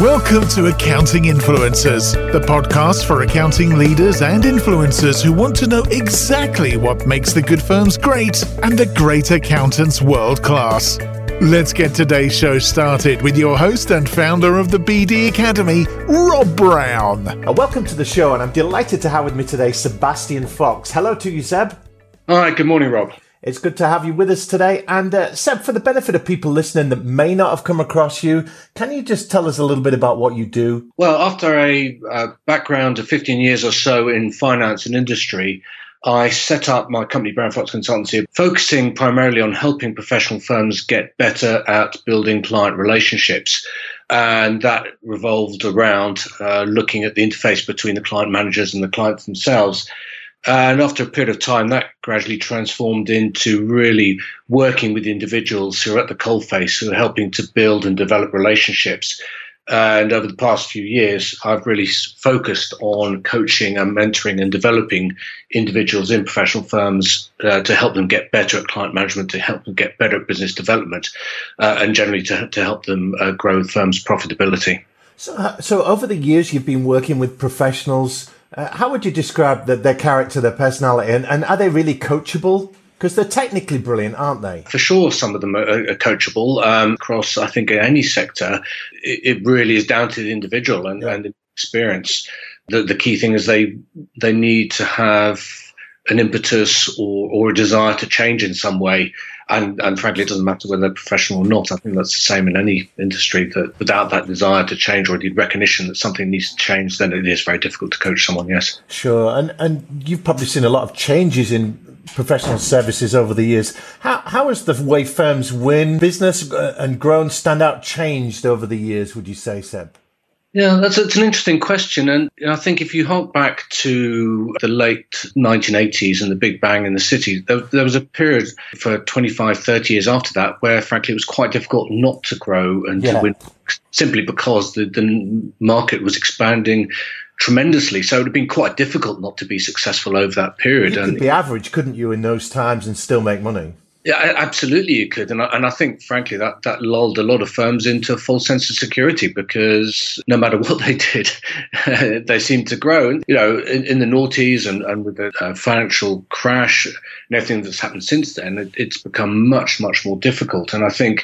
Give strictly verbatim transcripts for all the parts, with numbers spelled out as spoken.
Welcome to Accounting Influencers, the podcast for accounting leaders and influencers who want to know exactly what makes the good firms great and the great accountants world class. Let's get today's show started with your host and founder of the B D Academy, Rob Brown. Uh, welcome to the show, and I'm delighted to have with me today Sebastian Fox. Hello to you, Seb. Hi, good morning, Rob. It's good to have you with us today. And uh, Seb, for the benefit of people listening that may not have come across you, can you just tell us a little bit about what you do? Well, after a uh, background of fifteen years or so in finance and industry, I set up my company, Brown Fox Consultancy, focusing primarily on helping professional firms get better at building client relationships. And that revolved around uh, looking at the interface between the client managers and the clients themselves. And after a period of time, that gradually transformed into really working with individuals who are at the coalface, who are helping to build and develop relationships. And over the past few years, I've really focused on coaching and mentoring and developing individuals in professional firms uh, to help them get better at client management, to help them get better at business development, uh, and generally to, to help them uh, grow the firm's profitability. So, uh, so over the years, you've been working with professionals. Uh, how would you describe the, their character, their personality, and, and are they really coachable? Because they're technically brilliant, aren't they? For sure, some of them are, are coachable. Um, across, I think, in any sector, it, it really is down to the individual and, yeah. and experience. The, the key thing is they they need to have an impetus or, or a desire to change in some way. And, and frankly, it doesn't matter whether they're professional or not. I think that's the same in any industry, that without that desire to change or the recognition that something needs to change, then it is very difficult to coach someone, yes. Sure. And and you've probably seen a lot of changes in professional services over the years. How How has the way firms win business and grow and stand out changed over the years, would you say, Seb? Yeah, that's it's an interesting question. And I think if you hark back to the late nineteen eighties and the Big Bang in the city, there, there was a period for twenty-five, thirty years after that where, frankly, it was quite difficult not to grow and yeah. to win, simply because the, the market was expanding tremendously. So it would have been quite difficult not to be successful over that period. You could and be average, couldn't you, in those times and still make money? Yeah, absolutely you could. And I, and I think, frankly, that, that lulled a lot of firms into a false sense of security, because no matter what they did, they seemed to grow. And, you know, in, in the noughties and, and with the uh, financial crash and everything that's happened since then, it, it's become much, much more difficult. And I think,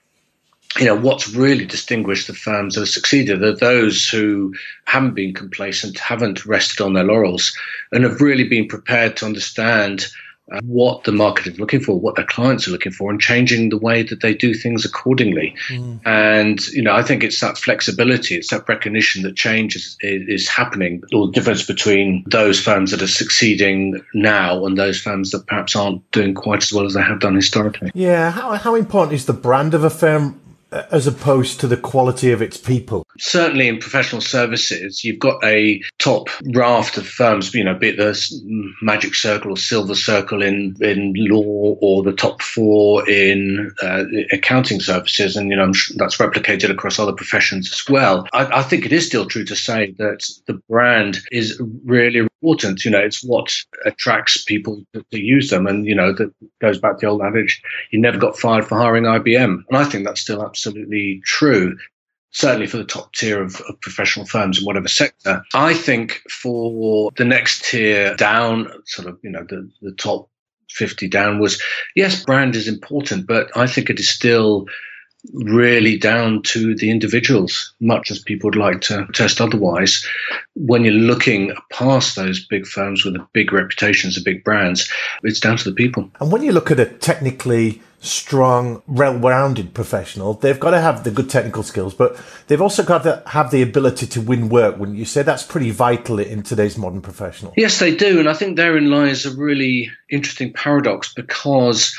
you know, what's really distinguished the firms that have succeeded are those who haven't been complacent, haven't rested on their laurels, and have really been prepared to understand Uh, what the market is looking for, what their clients are looking for, and changing the way that they do things accordingly. Mm. And, you know, I think it's that flexibility, it's that recognition that change is, is happening, or the difference between those firms that are succeeding now and those firms that perhaps aren't doing quite as well as they have done historically. Yeah. How, how important is the brand of a firm as opposed to the quality of its people? Certainly in professional services, you've got a top raft of firms, you know, be it the Magic Circle or Silver Circle in, in law, or the top four in uh, accounting services. And, you know, I'm sure that's replicated across other professions as well. I, I think it is still true to say that the brand is really important. You know, it's what attracts people to, to use them. And, you know, that goes back to the old adage, you never got fired for hiring I B M. And I think that's still absolutely true, certainly for the top tier of, of professional firms in whatever sector. I think for the next tier down, sort of, you know, the, the top fifty downwards, yes, brand is important, but I think it is still really down to the individuals, much as people would like to test otherwise. When you're looking past those big firms with the big reputations, the big brands, it's down to the people. And when you look at a technically strong, well-rounded professional, they've got to have the good technical skills, but they've also got to have the ability to win work. Wouldn't you say that's pretty vital in today's modern professional? Yes, they do. And I think therein lies a really interesting paradox, because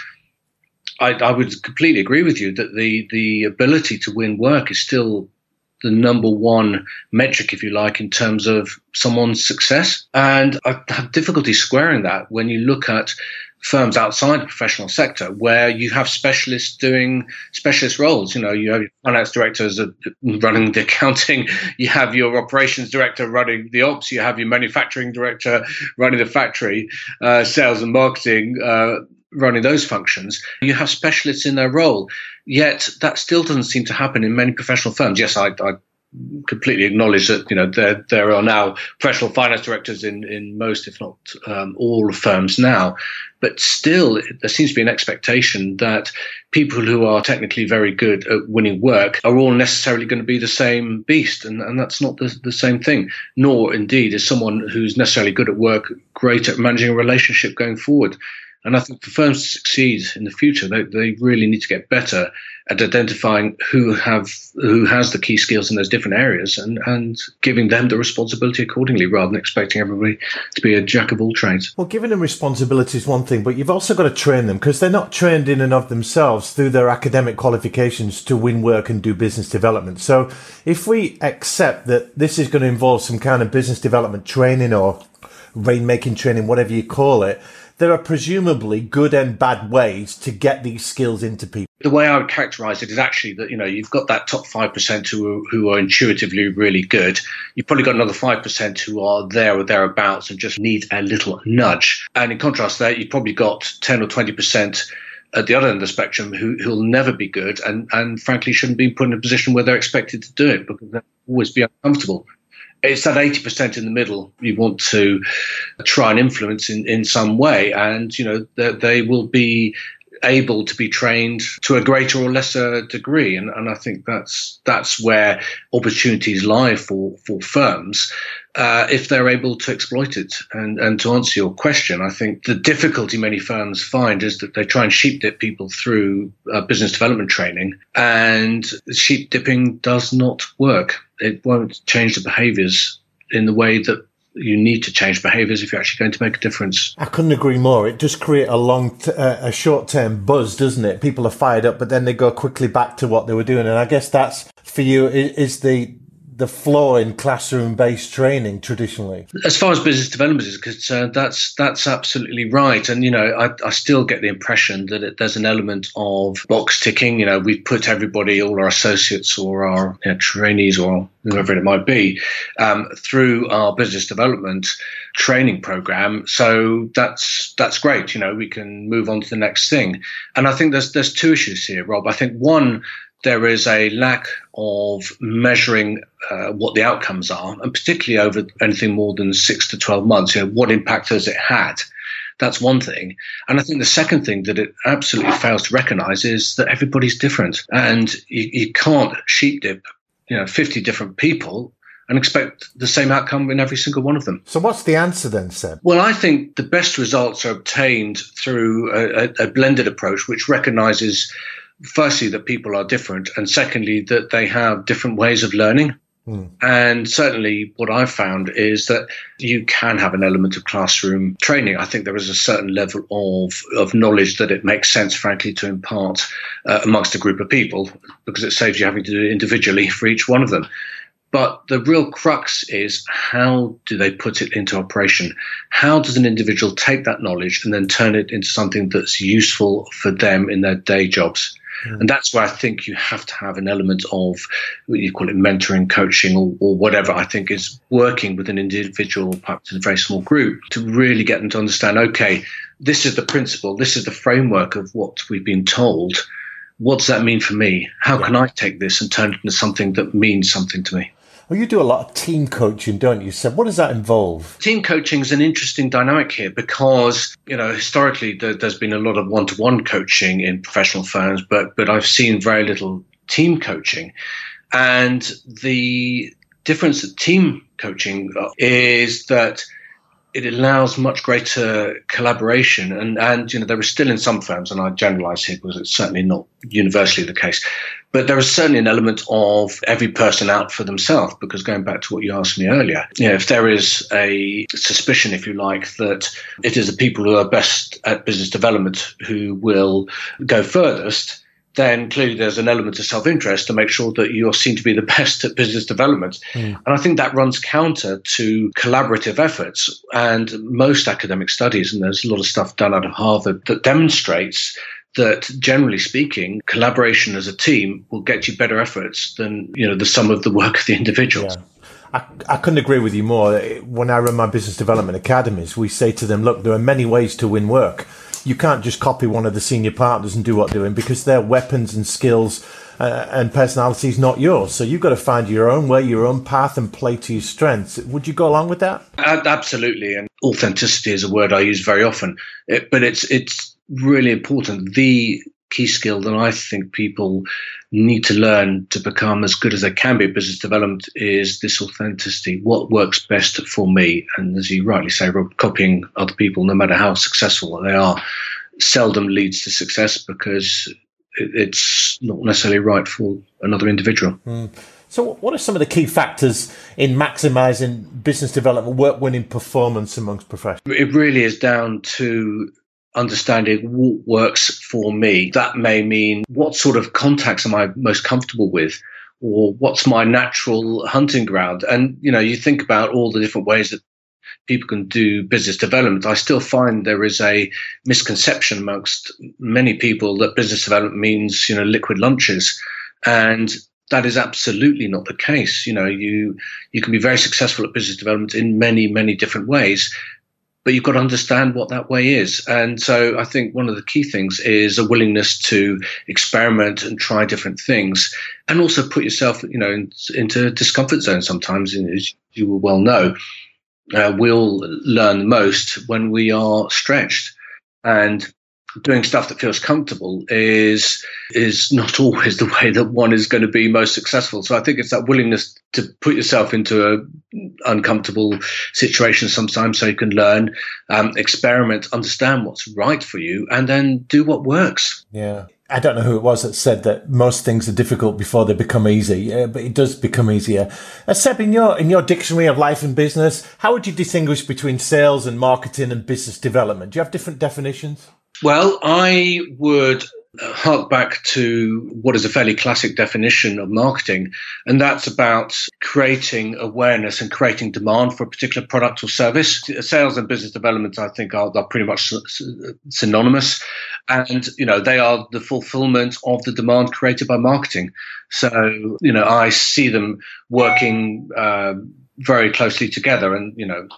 I, I would completely agree with you that the, the ability to win work is still the number one metric, if you like, in terms of someone's success. And I have difficulty squaring that when you look at firms outside the professional sector, where you have specialists doing specialist roles. You know, you have your finance directors running the accounting, you have your operations director running the ops, you have your manufacturing director running the factory, uh, sales and marketing, uh, running those functions. You have specialists in their role, yet that still doesn't seem to happen in many professional firms. Yes, I, I completely acknowledge that, you know, there there are now professional finance directors in, in most, if not um, all, firms now. But still, there seems to be an expectation that people who are technically very good at winning work are all necessarily going to be the same beast. And, and that's not the, the same thing. Nor, indeed, is someone who's necessarily good at work great at managing a relationship going forward. And I think for firms to succeed in the future, they, they really need to get better at identifying who have who has the key skills in those different areas and, and giving them the responsibility accordingly, rather than expecting everybody to be a jack of all trades. Well, giving them responsibility is one thing, but you've also got to train them, because they're not trained in and of themselves through their academic qualifications to win work and do business development. So if we accept that this is going to involve some kind of business development training or rainmaking training, whatever you call it, there are presumably good and bad ways to get these skills into people. The way I would characterize it is actually that, you know, you've got that top five percent who are, who are intuitively really good. You've probably got another five percent who are there or thereabouts and just need a little nudge. And in contrast to that, you've probably got ten or twenty percent at the other end of the spectrum who who'll never be good and, and frankly shouldn't be put in a position where they're expected to do it because they'll always be uncomfortable. It's that eighty percent in the middle you want to try and influence in, in some way. And, you know, they, they will be able to be trained to a greater or lesser degree. And, and I think that's that's where opportunities lie for, for firms uh, if they're able to exploit it. And, and to answer your question, I think the difficulty many firms find is that they try and sheep dip people through uh, business development training, and sheep dipping does not work. It won't change the behaviours in the way that you need to change behaviours if you're actually going to make a difference. I couldn't agree more. It does create a long, t- uh, a short-term buzz, doesn't it? People are fired up, but then they go quickly back to what they were doing. And I guess that's, for you, is the the flaw in classroom-based training traditionally. As far as business development is concerned, that's that's absolutely right. And, you know, I, I still get the impression that it, there's an element of box ticking. You know, we've put everybody, all our associates or our you know, trainees or whoever it might be, um, through our business development training program. So that's that's great. You know, we can move on to the next thing. And I think there's there's two issues here, Rob. I think one, there is a lack of measuring uh, what the outcomes are, and particularly over anything more than six to twelve months. You know, what impact has it had? That's one thing. And I think the second thing that it absolutely fails to recognise is that everybody's different, and you, you can't sheep dip, you know, fifty different people and expect the same outcome in every single one of them. So what's the answer then, Seb? Well, I think the best results are obtained through a, a, a blended approach, which recognises firstly that people are different, and secondly that they have different ways of learning. Mm. And certainly what I've found is that you can have an element of classroom training. I think there is a certain level of, of knowledge that it makes sense, frankly, to impart uh, amongst a group of people, because it saves you having to do it individually for each one of them. But the real crux is, how do they put it into operation? How does an individual take that knowledge and then turn it into something that's useful for them in their day jobs? Mm. And that's where I think you have to have an element of, you call it mentoring, coaching, or, or whatever, I think is working with an individual, perhaps in a very small group, to really get them to understand, okay, this is the principle, this is the framework of what we've been told. What does that mean for me? How yeah. can I take this and turn it into something that means something to me? Well, you do a lot of team coaching, don't you, Seb? What does that involve? Team coaching is an interesting dynamic here because, you know, historically there, there's been a lot of one-to-one coaching in professional firms, but but I've seen very little team coaching. And the difference that team coaching is that it allows much greater collaboration. And, and, you know, there is still in some firms, and I generalize here because it's certainly not universally the case, but there is certainly an element of every person out for themselves, because going back to what you asked me earlier, you know, if there is a suspicion, if you like, that it is the people who are best at business development who will go furthest, then clearly there's an element of self-interest to make sure that you're seen to be the best at business development. Mm. And I think that runs counter to collaborative efforts. And most academic studies, and there's a lot of stuff done out of Harvard, that demonstrates that, generally speaking, collaboration as a team will get you better efforts than, you know, the sum of the work of the individuals. Yeah. I, I couldn't agree with you more. When I run my business development academies, we say to them, look, there are many ways to win work. you can't just copy one of the senior partners and do what they're doing, because their weapons and skills uh, and personality is not yours. So you've got to find your own way, your own path, and play to your strengths. Would you go along with that? Absolutely. And authenticity is a word I use very often, it, but it's it's really important. The key skill that I think people need to learn to become as good as they can be at business development is this authenticity. What works best for me? And as you rightly say, Rob, copying other people, no matter how successful they are, seldom leads to success, because it's not necessarily right for another individual. Mm. So what are some of the key factors in maximising business development, work-winning performance amongst professionals? It really is down to understanding what works for me. That may mean what sort of contacts am I most comfortable with, or what's my natural hunting ground. And, you know, you think about all the different ways that people can do business development. I still find there is a misconception amongst many people that business development means, you know, liquid lunches. And that is absolutely not the case. You know, you you can be very successful at business development in many, many different ways, but you've got to understand what that way is. And so I think one of the key things is a willingness to experiment and try different things, and also put yourself, you know, in, into discomfort zones sometimes, as you will well know. Uh, we'll learn most when we are stretched. And doing stuff that feels comfortable is is not always the way that one is going to be most successful. So I think it's that willingness to put yourself into an uncomfortable situation sometimes so you can learn, um, experiment, understand what's right for you, and then do what works. Yeah. I don't know who it was that said that most things are difficult before they become easy, uh, but it does become easier. Uh, Seb, in your, in your dictionary of life and business, how would you distinguish between sales and marketing and business development? Do you have different definitions? Well, I would hark back to what is a fairly classic definition of marketing, and that's about creating awareness and creating demand for a particular product or service. Sales and business development, I think, are, are pretty much synonymous, and you know they are the fulfillment of the demand created by marketing. So you know I see them working uh, very closely together, and you know.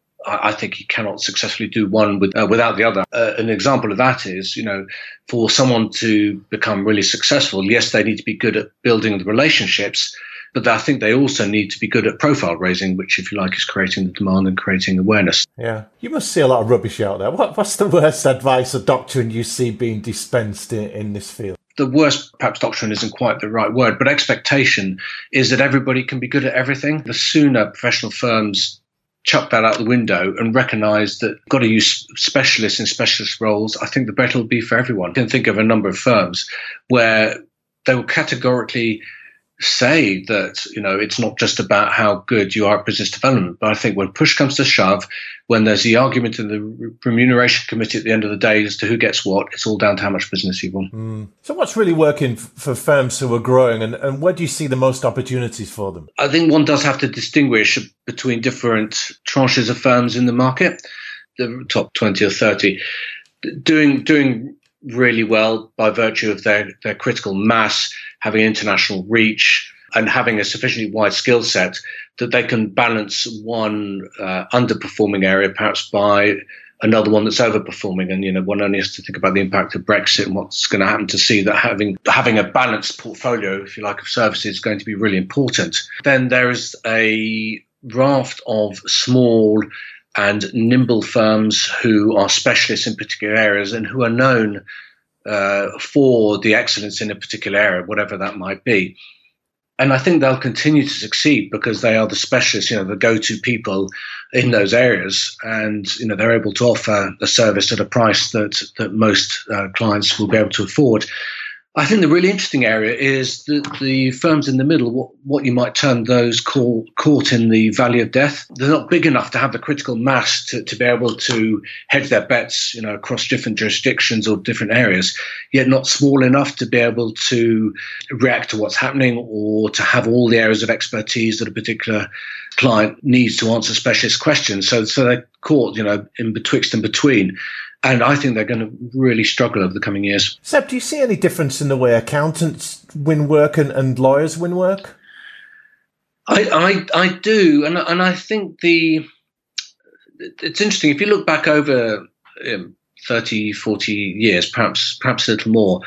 I think you cannot successfully do one with, uh, without the other. Uh, an example of that is, you know, for someone to become really successful, yes, they need to be good at building the relationships, but I think they also need to be good at profile raising, which, if you like, is creating the demand and creating awareness. Yeah. You must see a lot of rubbish out there. What, what's the worst advice or doctrine you see being dispensed in, in this field? The worst, perhaps doctrine isn't quite the right word, but expectation is that everybody can be good at everything. The sooner professional firms chuck that out the window and recognize that you've got to use specialists in specialist roles, I think the better it'll be for everyone. I can think of a number of firms where they will categorically say that, you know, it's not just about how good you are at business development. But I think when push comes to shove, when there's the argument in the remuneration committee at the end of the day as to who gets what, it's all down to how much business you've won. Mm. So what's really working for firms who are growing, and, and where do you see the most opportunities for them? I think one does have to distinguish between different tranches of firms in the market, the top twenty or thirty, doing doing really well by virtue of their, their critical mass, having international reach, and having a sufficiently wide skill set that they can balance one uh, underperforming area perhaps by another one that's overperforming. And, you know, one only has to think about the impact of Brexit and what's going to happen to see that having having a balanced portfolio, if you like, of services is going to be really important. Then there is a raft of small and nimble firms who are specialists in particular areas and who are known uh, for the excellence in a particular area, whatever that might be. And I think they'll continue to succeed because they are the specialists, you know, the go-to people in those areas. And, you know, they're able to offer a service at a price that, that most uh, clients will be able to afford. I think the really interesting area is the, the firms in the middle, what, what you might term those call, caught in the valley of death. They're not big enough to have the critical mass to, to be able to hedge their bets, you know, across different jurisdictions or different areas, yet not small enough to be able to react to what's happening or to have all the areas of expertise that a particular client needs to answer specialist questions. So, so they're caught, you know, in betwixt and between. And I think they're going to really struggle over the coming years. Seb, do you see any difference in the way accountants win work and, and lawyers win work? I, I, I do. And, and I think the it's interesting. If you look back over um, thirty, forty years, perhaps perhaps a little more.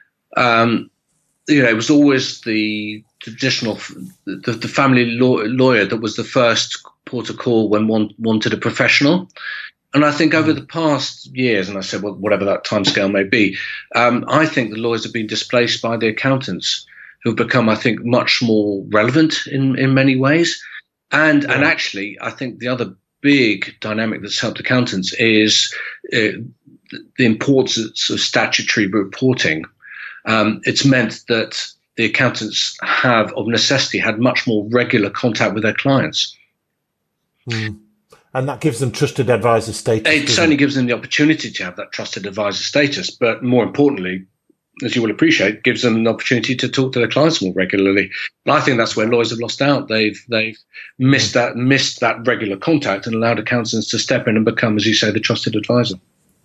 Um, you know, it was always the traditional, the, the family law, lawyer that was the first port of call when one wanted a professional. And I think over the past years, and I said, well, whatever that timescale may be, um, I think the lawyers have been displaced by the accountants, who've become, I think, much more relevant in, in many ways. And, yeah. and actually, I think the other big dynamic that's helped accountants is uh, the importance of statutory reporting. Um, it's meant that the accountants have, of necessity, had much more regular contact with their clients. Mm. And that gives them trusted advisor status. It certainly gives them the opportunity to have that trusted advisor status, but more importantly, as you will appreciate, gives them an opportunity to talk to their clients more regularly. And I think that's where lawyers have lost out. They've they've missed that missed that regular contact and allowed accountants to step in and become, as you say, the trusted advisor.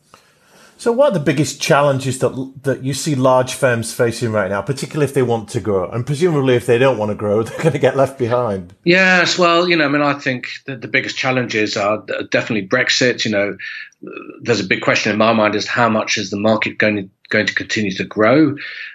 So what are the biggest challenges that that you see large firms facing right now, particularly if they want to grow? And presumably if they don't want to grow, they're going to get left behind. Yes, well, you know, I mean, I think that the biggest challenges are definitely Brexit. You know, there's a big question in my mind as to how much is the market going to, going to continue to grow.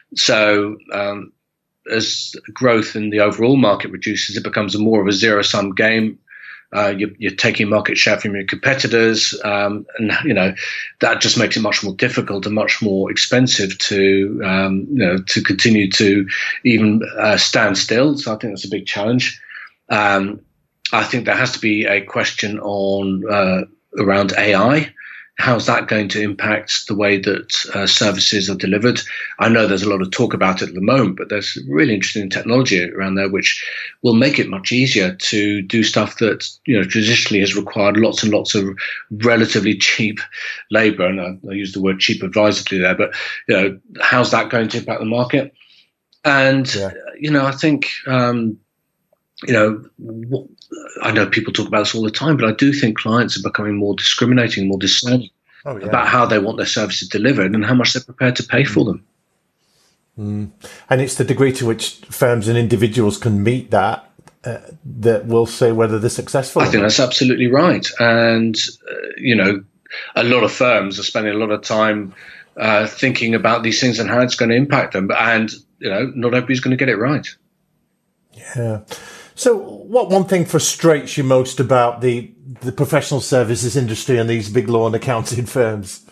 So um, as growth in the overall market reduces, it becomes a more of a zero-sum game. Uh, you're, you're taking market share from your competitors, um, and you know that just makes it much more difficult and much more expensive to um, you know to continue to even uh, stand still. So I think that's a big challenge. Um, I think there has to be a question on uh, around A I. How's that going to impact the way that uh, services are delivered? I know there's a lot of talk about it at the moment, but there's really interesting technology around there which will make it much easier to do stuff that, you know, traditionally has required lots and lots of relatively cheap labor. And I, I use the word cheap advisedly there, but, you know, how's that going to impact the market? And, yeah. you know, I think, um, you know, I know people talk about this all the time, but I do think clients are becoming more discriminating, more discerning oh, yeah. about how they want their services delivered and how much they're prepared to pay for them. Mm. And it's the degree to which firms and individuals can meet that uh, that will say whether they're successful. I think that's absolutely right. And, uh, you know, a lot of firms are spending a lot of time uh, thinking about these things and how it's going to impact them. And, you know, not everybody's going to get it right. Yeah. So what one thing frustrates you most about the, the professional services industry and these big law and accounting firms?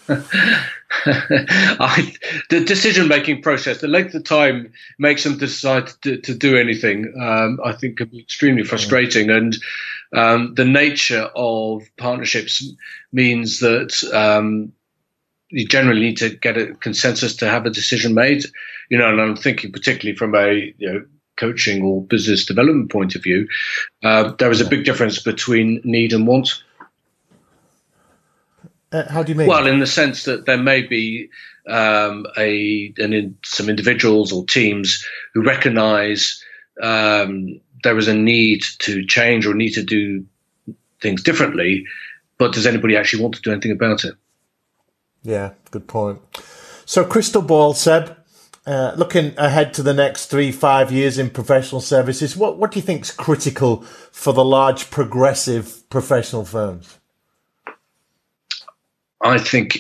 I, the decision-making process, the length of time makes them decide to, to do anything, um, I think can be extremely frustrating. Yeah. And um, the nature of partnerships means that um, you generally need to get a consensus to have a decision made. You know, and I'm thinking particularly from a, you know, coaching or business development point of view, uh, there is a big difference between need and want. Uh, how do you mean? Well, in the sense that there may be um, a an in, some individuals or teams who recognise um, there is a need to change or need to do things differently, but does anybody actually want to do anything about it? Yeah, good point. So, crystal ball, Seb. Uh, looking ahead to the next three, five years in professional services, what, what do you think is critical for the large, progressive professional firms? I think,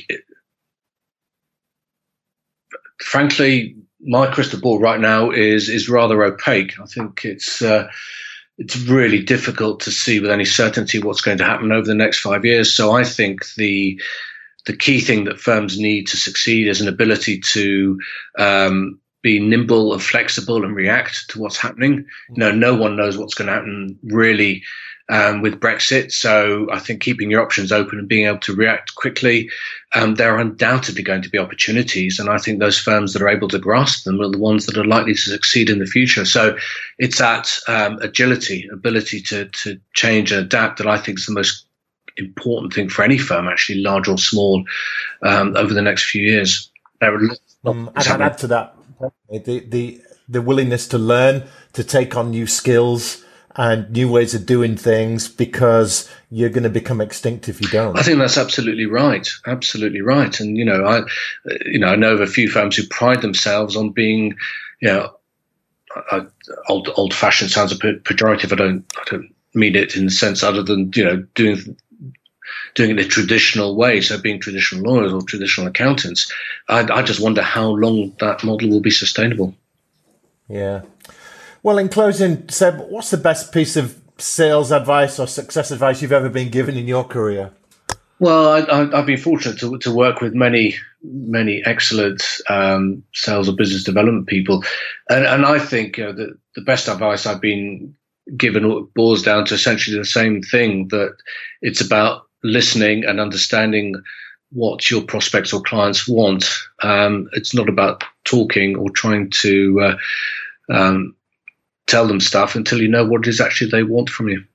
frankly, my crystal ball right now is is rather opaque. I think it's uh, it's really difficult to see with any certainty what's going to happen over the next five years. So I think the The key thing that firms need to succeed is an ability to um, be nimble and flexible and react to what's happening. You know, no one knows what's going to happen really um, with Brexit. So I think keeping your options open and being able to react quickly, um, there are undoubtedly going to be opportunities. And I think those firms that are able to grasp them are the ones that are likely to succeed in the future. So it's that um, agility, ability to, to change and adapt that I think is the most important thing for any firm, actually, large or small, um, over the next few years. Um, and I'd add to that the, the the willingness to learn, to take on new skills and new ways of doing things, because you're going to become extinct if you don't. I think that's absolutely right. Absolutely right. And you know, I, you know, I know of a few firms who pride themselves on being, you know, I, old old-fashioned sounds a bit pejorative. I don't, I don't mean it in the sense other than, you know, doing doing it the traditional way, so being traditional lawyers or traditional accountants, I, I just wonder how long that model will be sustainable. Yeah. Well, in closing, Seb, what's the best piece of sales advice or success advice you've ever been given in your career? Well, I, I, I've been fortunate to, to work with many, many excellent um, sales or business development people. And, and I think uh, that the best advice I've been given boils down to essentially the same thing, that it's about listening and understanding what your prospects or clients want. Um, it's not about talking or trying to uh, um, tell them stuff until you know what it is actually they want from you.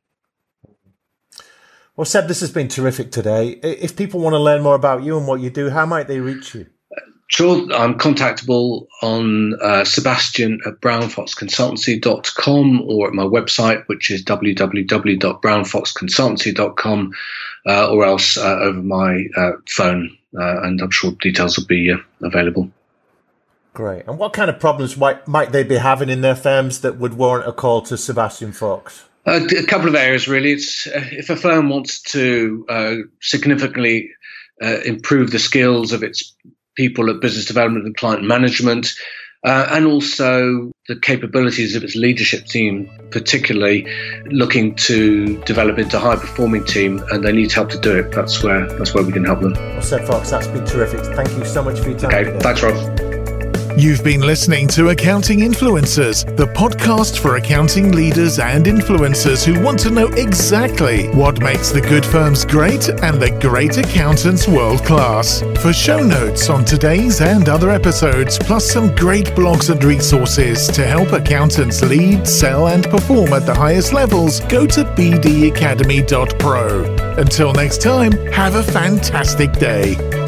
Well, Seb, this has been terrific today. If people want to learn more about you and what you do, how might they reach you? Sure, I'm contactable on uh, Sebastian at brown fox consultancy dot com or at my website, which is w w w dot brown fox consultancy dot com, uh, or else uh, over my uh, phone, uh, and I'm sure details will be uh, available. Great. And what kind of problems might, might they be having in their firms that would warrant a call to Sebastian Fox? Uh, a couple of areas, really. It's uh, if a firm wants to uh, significantly uh, improve the skills of its people at business development and client management, uh, and also the capabilities of its leadership team, particularly looking to develop into a high-performing team, and they need help to do it. That's where that's where we can help them. Well, Seb Fox, that's been terrific. Thank you so much for your time. Okay, today. thanks, Rob. You've been listening to Accounting Influencers, the podcast for accounting leaders and influencers who want to know exactly what makes the good firms great and the great accountants world class. For show notes on today's and other episodes, plus some great blogs and resources to help accountants lead, sell, and perform at the highest levels, go to b d academy dot pro. Until next time, have a fantastic day.